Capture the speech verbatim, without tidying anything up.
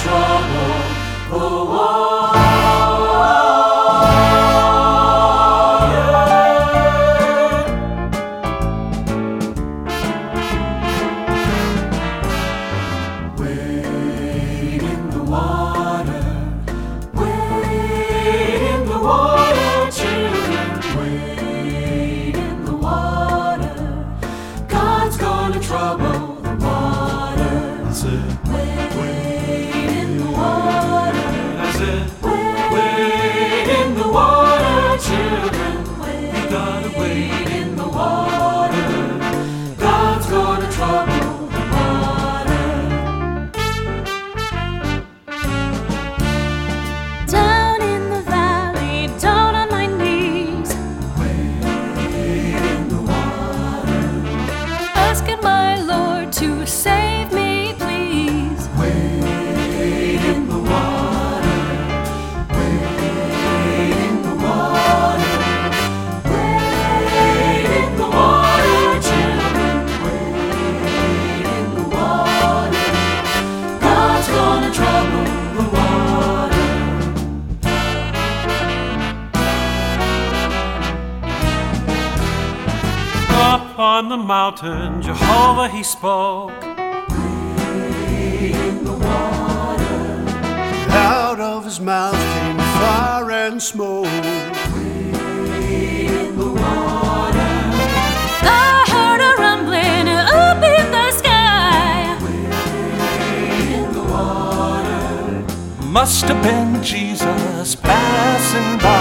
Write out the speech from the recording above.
trouble go on. Wade in the water, wade in the water, children, wade in the water. God's gonna trouble the water. That's it. Wade in the water, That's it. wade in the water, children, You gotta wade. wade in the water. God's gonna trouble the water. Down in the valley, down on my knees, Wade in the water, asking my Lord to save me, please. wade in the water, wade in the water, wade in the water, children, wade in the water. God's gonna trouble the water. Up on the mountain, Jehovah he spoke. Wade in the water, Out of his mouth came fire and smoke. wade in the water, I heard a rumbling up in the sky. wade in the water. Must have been Jesus passing by.